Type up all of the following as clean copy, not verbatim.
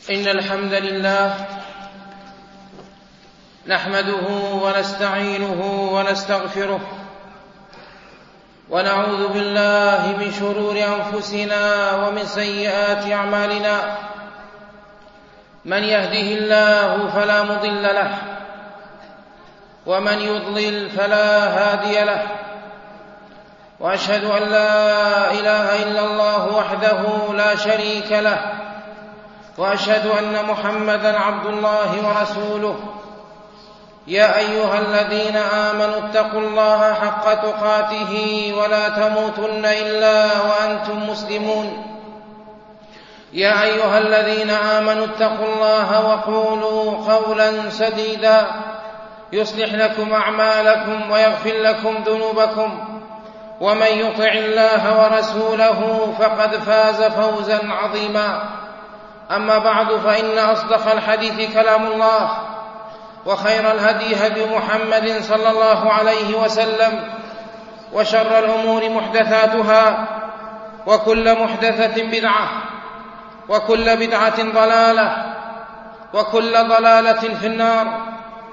إن الحمد لله نحمده ونستعينه ونستغفره ونعوذ بالله من شرور أنفسنا ومن سيئات أعمالنا. من يهده الله فلا مضل له ومن يضلل فلا هادي له، وأشهد أن لا إله إلا الله وحده لا شريك له، وأشهد أن محمدًا عبد الله ورسوله. يا أيها الذين آمنوا اتقوا الله حق تقاته ولا تموتن إلا وأنتم مسلمون. يا أيها الذين آمنوا اتقوا الله وقولوا قولا سديدا يصلح لكم أعمالكم ويغفر لكم ذنوبكم، ومن يطع الله ورسوله فقد فاز فوزا عظيما. أما بعد، فإن أصدق الحديث كلام الله، وخير الهدي هدي محمد صلى الله عليه وسلم، وشر الأمور محدثاتها، وكل محدثة بدعة، وكل بدعة ضلالة، وكل ضلالة في النار.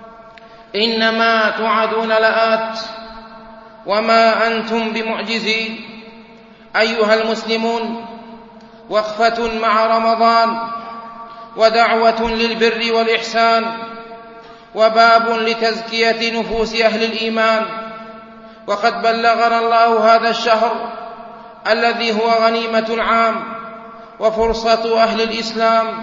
إنما توعدون لآت وما أنتم بمعجزين. أيها المسلمون، وقفة مع رمضان، ودعوة للبر والإحسان، وباب لتزكية نفوس أهل الإيمان. وقد بلغنا الله هذا الشهر الذي هو غنيمة العام وفرصة أهل الإسلام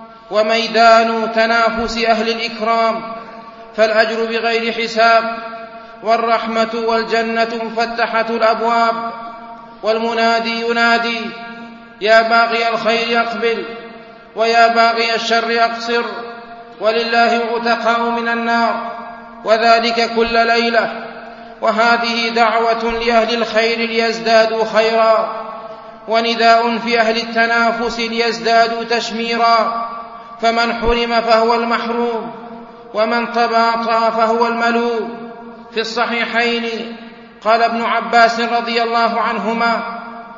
وميدان تنافس أهل الإكرام، فالأجر بغير حساب، والرحمة والجنة مفتحة الأبواب، والمنادي ينادي: يا باغي الخير أقبل، ويا باغي الشر أقصر، ولله عتقاء من النار، وذلك كل ليلة. وهذه دعوة لأهل الخير ليزدادوا خيرا، ونداء في أهل التنافس ليزدادوا تشميرا. فمن حرم فهو المحروم، ومن تباطأ فهو الملوم. في الصحيحين قال ابن عباس رضي الله عنهما: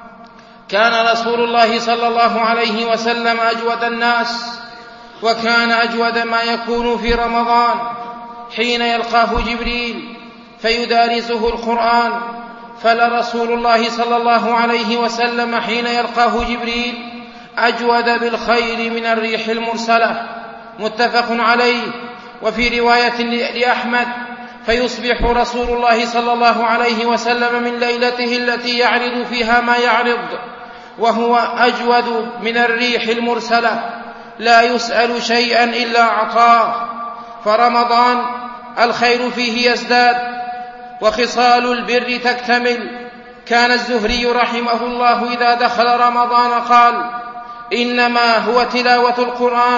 كان رسول الله صلى الله عليه وسلم أجود الناس، وكان أجود ما يكون في رمضان حين يلقاه جبريل فيدارسه القرآن. فلرسول الله صلى الله عليه وسلم حين يلقاه جبريل أجود بالخير من الريح المرسلة. متفق عليه. وفي رواية لأحمد: فيصبح رسول الله صلى الله عليه وسلم من ليلته التي يعرض فيها ما يعرض وهو أجود من الريح المرسلة، لا يسأل شيئا إلا أعطاه. فرمضان الخير فيه يزداد، وخصال البر تكتمل. كان الزهري رحمه الله إذا دخل رمضان قال: إنما هو تلاوة القرآن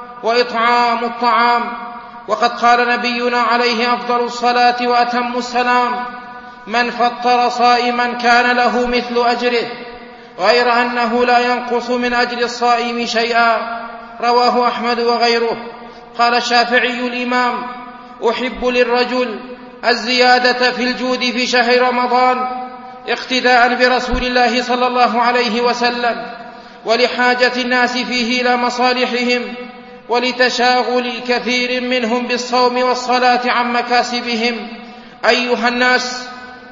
وإطعام الطعام. وقد قال نبينا عليه أفضل الصلاة وأتم السلام: من فطر صائما كان له مثل أجره، غير أنه لا ينقص من أجر الصائم شيئا. رواه أحمد وغيره. قال الشافعي الإمام: أحب للرجل الزيادة في الجود في شهر رمضان اقتداء برسول الله صلى الله عليه وسلم، ولحاجة الناس فيه إلى مصالحهم، ولتشاغل كثير منهم بالصوم والصلاة عن مكاسبهم. أيها الناس،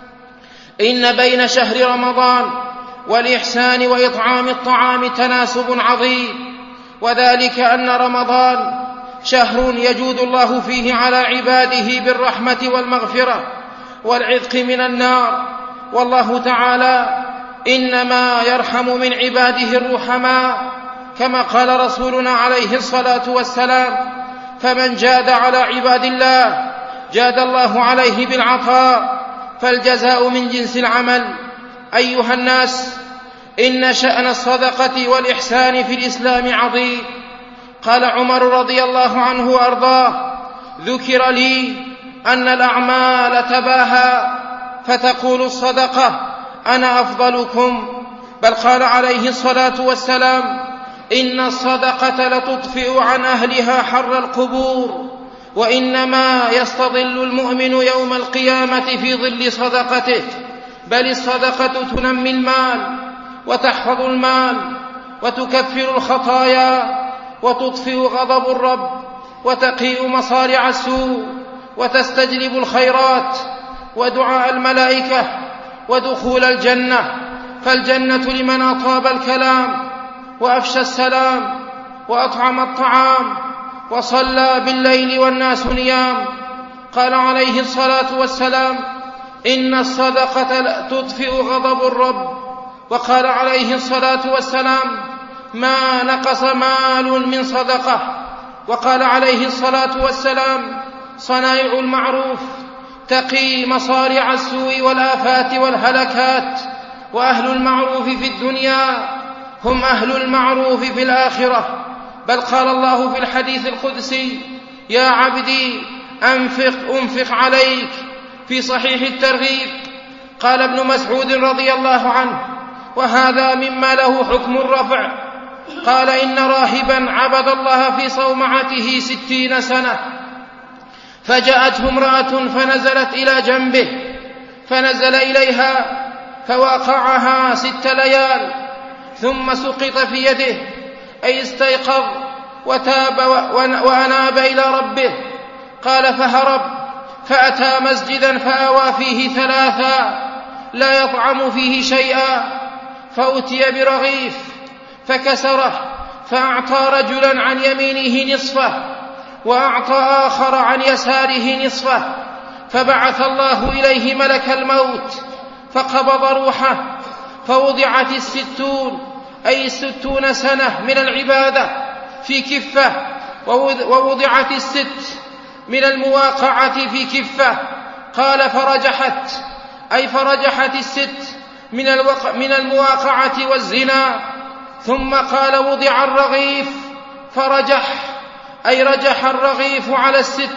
إن بين شهر رمضان والإحسان وإطعام الطعام تناسب عظيم، وذلك أن رمضان شهر يجود الله فيه على عباده بالرحمة والمغفرة والعتق من النار. والله تعالى إنما يرحم من عباده الرحماء، كما قال رسولنا عليه الصلاة والسلام: فمن جاد على عباد الله جاد الله عليه بالعطاء، فالجزاء من جنس العمل. أيها الناس، إن شأن الصدقة والإحسان في الإسلام عظيم. قال عمر رضي الله عنه وأرضاه: ذكر لي أن الأعمال تباهى، فتقول الصدقة: أنا أفضلكم. بل قال عليه الصلاة والسلام: إن الصدقة لتطفئ عن أهلها حر القبور، وإنما يستظل المؤمن يوم القيامة في ظل صدقته. بل الصدقة تنمي المال وتحفظ المال وتكفر الخطايا وتطفئ غضب الرب وتقيء مصارع السوء وتستجلب الخيرات ودعاء الملائكة ودخول الجنة، فالجنة لمن أطاب الكلام وأفشى السلام وأطعم الطعام وصلى بالليل والناس نيام. قال عليه الصلاة والسلام: إن الصدقة تطفئ غضب الرب. وقال عليه الصلاة والسلام: ما نقص مال من صدقة. وقال عليه الصلاة والسلام: صنائع المعروف تقي مصارع السوء والآفات والهلكات، وأهل المعروف في الدنيا هم أهل المعروف في الآخرة. بل قال الله في الحديث القدسي: يا عبدي أنفق عليك، في صحيح الترغيب. قال ابن مسعود رضي الله عنه، وهذا مما له حكم الرفع، قال: إن راهبا عبد الله في صومعته 60 سنة، فجاءته امرأة فنزلت إلى جنبه، فنزل إليها فوقعها 6 ليال، ثم سقط في يده، أي استيقظ وتاب وأناب إلى ربه. قال: فهرب فأتى مسجدا فآوى فيه 3 لا يطعم فيه شيئا، فأتي برغيف فكسره، فأعطى رجلا عن يمينه نصفه وأعطى آخر عن يساره نصفه، فبعث الله إليه ملك الموت فقبض روحه، فوضعت 60 أي 60 سنة من العبادة في كفة، ووضعت 6 من المواقعة في كفة. قال: فرجحت أي فرجحت 6 من المواقعة والزنا. ثم قال: وضع الرغيف فرجح أي رجح الرغيف على 6.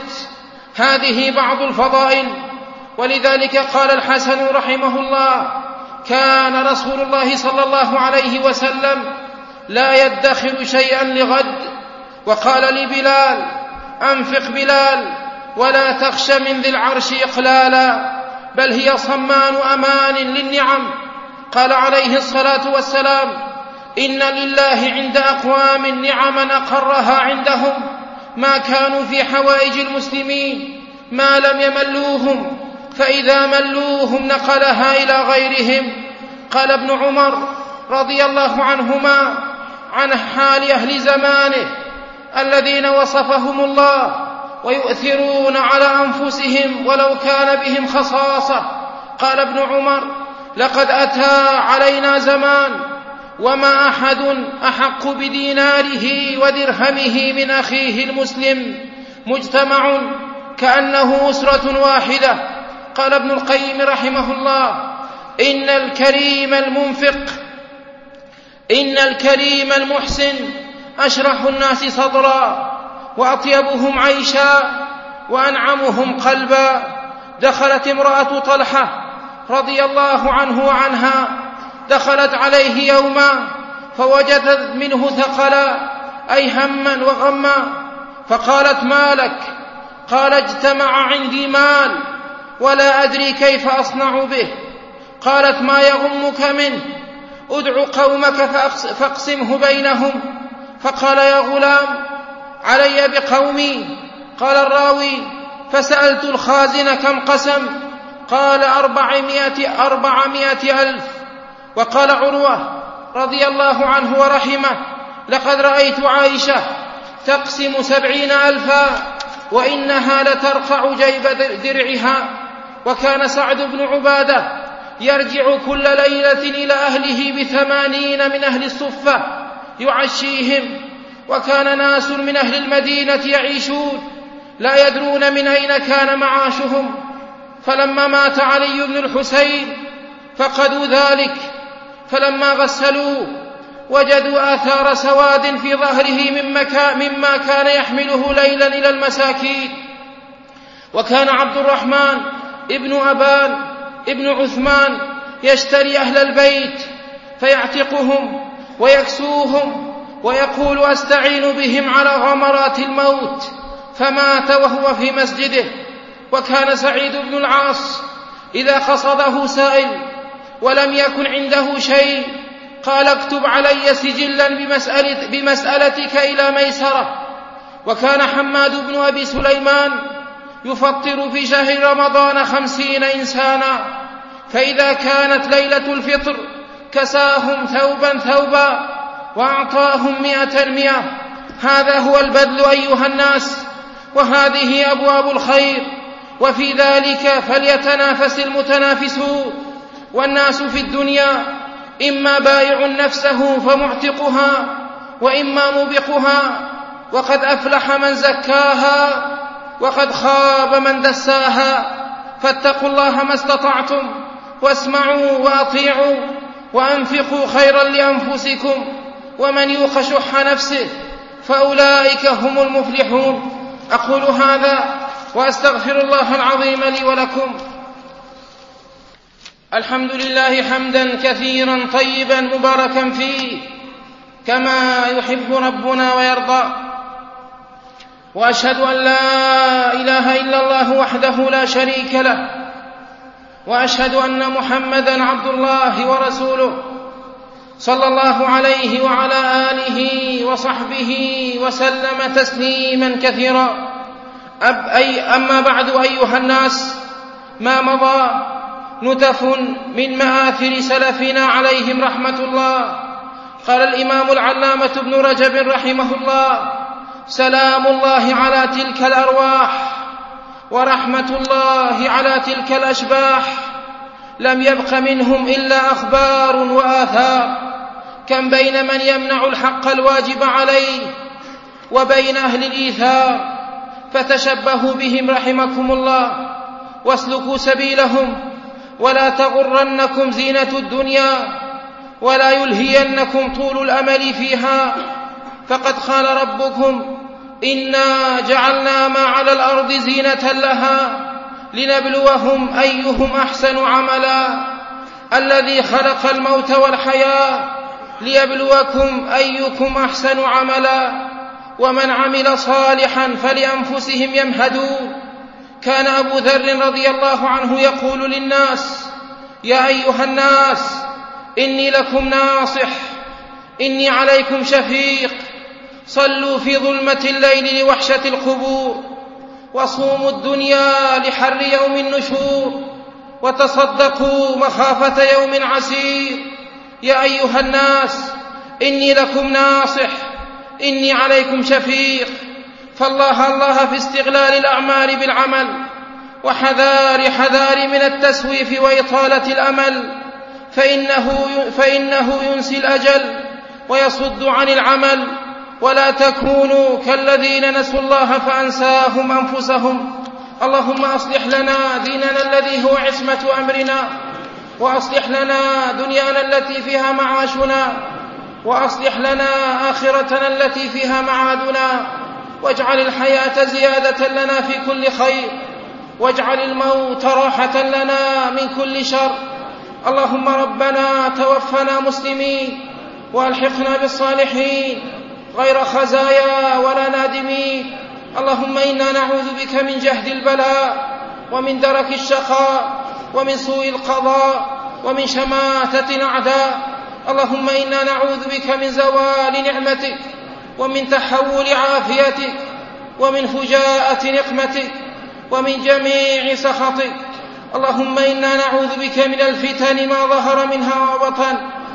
هذه بعض الفضائل. ولذلك قال الحسن رحمه الله: كان رسول الله صلى الله عليه وسلم لا يدخر شيئا لغد. وقال لبلال: أنفق بلال ولا تخش من ذي العرش إقلالا، بل هي صمان أمان للنعم. قال عليه الصلاة والسلام: إن لله عند أقوام نعما أقرها عندهم ما كانوا في حوائج المسلمين ما لم يملوهم، فإذا ملوهم نقلها إلى غيرهم. قال ابن عمر رضي الله عنهما عن حال أهل زمانه الذين وصفهم الله ويؤثرون على أنفسهم ولو كان بهم خصاصة. قال ابن عمر: لقد أتى علينا زمان وما أحد أحق بديناره ودرهمه من أخيه المسلم، مجتمع كأنه أسرة واحدة. قال ابن القيم رحمه الله: إن الكريم المحسن أشرح الناس صدرا وأطيبهم عيشا وأنعمهم قلبا. دخلت امرأة طلحة رضي الله عنه وعنها، دخلت عليه يوما فوجدت منه ثقلا أي هما وغما، فقالت: ما لك؟ قال: اجتمع عندي مال ولا أدري كيف أصنع به. قالت: ما يغمك منه؟ ادع قومك فاقسمه بينهم. فقال: يا غلام علي بقومي. قال الراوي: فسألت الخازن كم قسم؟ قال: 400,000. وقال عروة رضي الله عنه ورحمه: لقد رأيت عائشة تقسم 70,000 وإنها لترقع جيب درعها. وكان سعد بن عبادة يرجع كل ليلة إلى أهله 80 من أهل الصفة يعشيهم. وكان ناس من أهل المدينة يعيشون لا يدرون من أين كان معاشهم، فلما مات علي بن الحسين فقدوا ذلك، فلما غسلوه وجدوا آثار سواد في ظهره مما كان يحمله ليلا إلى المساكين. وكان عبد الرحمن ابن أبان ابن عثمان يشتري أهل البيت فيعتقهم ويكسوهم ويقول: أستعين بهم على غمرات الموت، فمات وهو في مسجده. وكان سعيد بن العاص إذا قصده سائل ولم يكن عنده شيء قال اكتب علي سجلا بمسألتك إلى ميسرة. وكان حماد بن أبي سليمان يفطر في شهر رمضان 50 إنسانا، فإذا كانت ليلة الفطر كساهم ثوبا وأعطاهم 100. هذا هو البذل أيها الناس، وهذه أبواب الخير، وفي ذلك فليتنافس المتنافسون. والناس في الدنيا إما بائع نفسه فمعتقها، وإما موبقها، وقد أفلح من زكاها وقد خاب من دساها. فاتقوا الله ما استطعتم، واسمعوا وأطيعوا، وأنفقوا خيرا لأنفسكم، ومن يوق شح نفسه فأولئك هم المفلحون. أقول هذا وأستغفر الله العظيم لي ولكم. الحمد لله حمدا كثيرا طيبا مباركا فيه كما يحب ربنا ويرضى، وأشهد أن لا إله إلا الله وحده لا شريك له، وأشهد أن محمدا عبد الله ورسوله صلى الله عليه وعلى آله وصحبه وسلم تسليما كثيرا. أما بعد أيها الناس، ما مضى نتف من مآثر سلفنا عليهم رحمة الله. قال الإمام العلامة ابن رجب رحمه الله: سلام الله على تلك الأرواح، ورحمة الله على تلك الأشباح، لم يبق منهم إلا أخبار وآثار. كم بين من يمنع الحق الواجب عليه وبين أهل الإيثار، فتشبهوا بهم رحمكم الله، واسلكوا سبيلهم، ولا تغرنكم زينة الدنيا، ولا يلهينكم طول الأمل فيها. فقد قال ربكم: إنا جعلنا ما على الأرض زينة لها لنبلوهم أيهم أحسن عملا. الذي خلق الموت والحياة ليبلوكم أيكم أحسن عملا، ومن عمل صالحا فلأنفسهم يمهدون. كان أبو ذر رضي الله عنه يقول للناس: يا أيها الناس، إني لكم ناصح، إني عليكم شفيق. صلوا في ظلمة الليل لوحشة القبور، وصوموا الدنيا لحر يوم النشور، وتصدقوا مخافة يوم عسير. يا أيها الناس، إني لكم ناصح، إني عليكم شفيق. فالله في استغلال الأعمال بالعمل، وحذار من التسويف وإطالة الأمل، فإنه ينسي الأجل ويصد عن العمل. ولا تكونوا كالذين نسوا الله فأنساهم أنفسهم. اللهم أصلح لنا ديننا الذي هو عصمة أمرنا، وأصلح لنا دنيانا التي فيها معاشنا، وأصلح لنا آخرتنا التي فيها معادنا، واجعل الحياة زيادة لنا في كل خير، واجعل الموت راحة لنا من كل شر. اللهم ربنا توفنا مسلمين، والحقنا بالصالحين غير خزايا ولا نادمين. اللهم إنا نعوذ بك من جهد البلاء، ومن درك الشقاء، ومن سوء القضاء، ومن شماتة الأعداء. اللهم إنا نعوذ بك من زوال نعمتك، ومن تحول عافيتك، ومن فجاءة نقمتك، ومن جميع سخطك. اللهم إنا نعوذ بك من الفتن ما ظهر منها وبطن.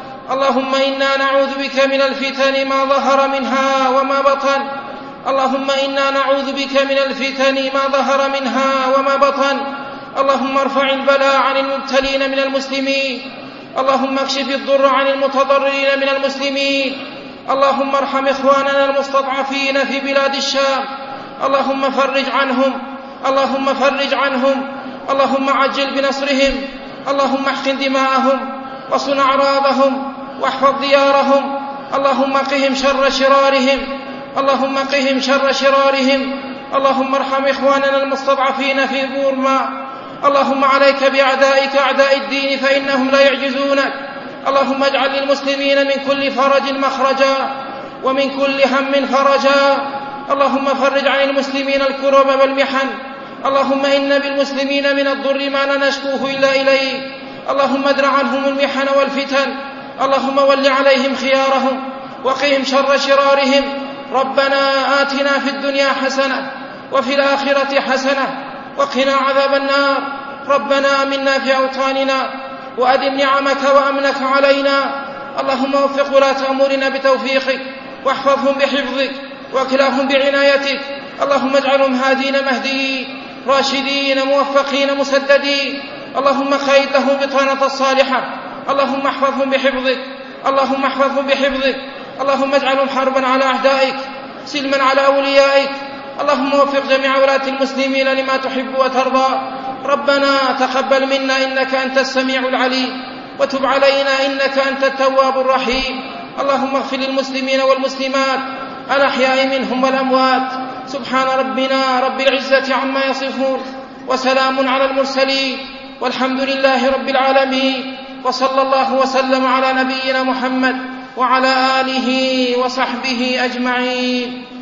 اللهم إنا نعوذ بك من الفتن ما ظهر منها وما بطن. اللهم إنا نعوذ بك من الفتن ما ظهر منها وما بطن. اللهم ارفع البلاء عن المبتلين من المسلمين. اللهم اكشف الضر عن المتضررين من المسلمين. اللهم ارحم إخواننا المستضعفين في بلاد الشام. اللهم فرج عنهم، اللهم فرج عنهم، اللهم عجل بنصرهم. اللهم احقن دماءهم، وصن أعراضهم، واحفظ ديارهم. اللهم قهم شر شرارهم، اللهم قهم شر شرارهم. اللهم ارحم إخواننا المستضعفين في بورما. اللهم عليك بأعدائك أعداء الدين، فإنهم لا يعجزونك. اللهم اجعل للمسلمين من كل فرج مخرجا، ومن كل هم فرجا. اللهم فرج عن المسلمين الكرب والمحن. اللهم إن بالمسلمين من الضر ما لا نشكوه إلا إليك. اللهم ادر عنهم المحن والفتن. اللهم ول عليهم خيارهم وقهم شر شرارهم. ربنا آتنا في الدنيا حسنة وفي الآخرة حسنة وقنا عذاب النار. ربنا آمنا في أوطاننا وأدم نعمك وأمنك علينا. اللهم وفق ولاة أمورنا بتوفيقك واحفظهم بحفظك واكلاهم بعنايتك. اللهم اجعلهم هادين مهديين راشدين موفقين مسددين. اللهم خير لهم بطانة الصالحة. اللهم احفظهم بحفظك. اللهم احفظهم بحفظك. اللهم اجعلهم حربا على أعدائك سلما على أوليائك. اللهم وفق جميع ولاة المسلمين لما تحب وترضى. ربنا تقبل منا إنك أنت السميع العليم وتب علينا إنك أنت التواب الرحيم. اللهم اغفر للمسلمين والمسلمات الأحياء منهم والأموات. سبحان ربنا رب العزة عما يصفون وسلام على المرسلين والحمد لله رب العالمين. وصلى الله وسلم على نبينا محمد وعلى آله وصحبه أجمعين.